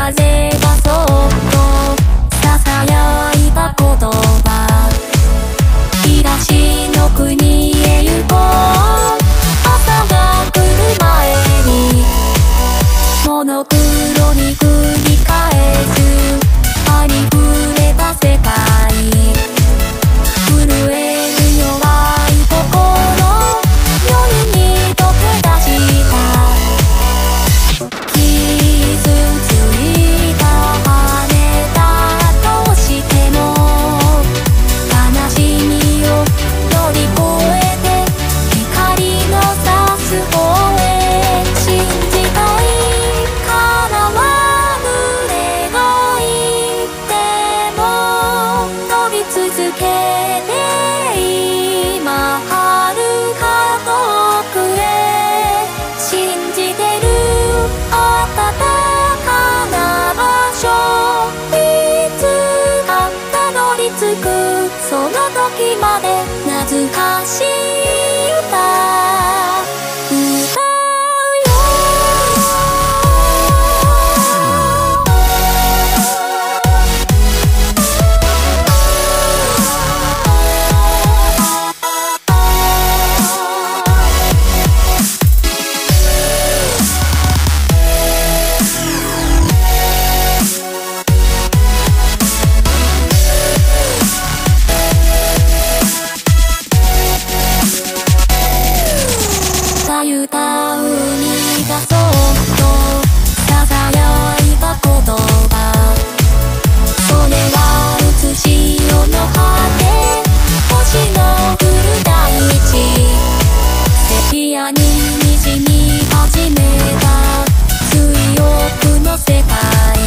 風がそっとささやいた言葉、東の国へ行こう。朝が来る前にモノクロに繰り返すありふれた世界、震える弱い心、夜に溶け出した傷ついた羽だとしても、悲しみを乗り越えて光の差す方へ信じたいからは濡れがいても飛び続けて今遥か遠くへ信じてる暖かな場所、いつかたどり着くその時まで懐かしい歌歌うよ。さゆた海がそっとささやいた言葉、それは写し色の果て、星の降る大地、セピアに滲み始めた水浴の世界、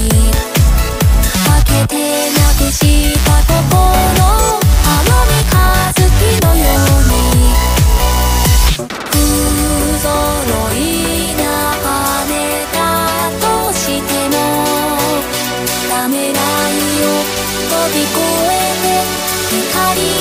開けてなくした心、青三日月のように不揃いな羽だとしても、ためらいを飛び越えて光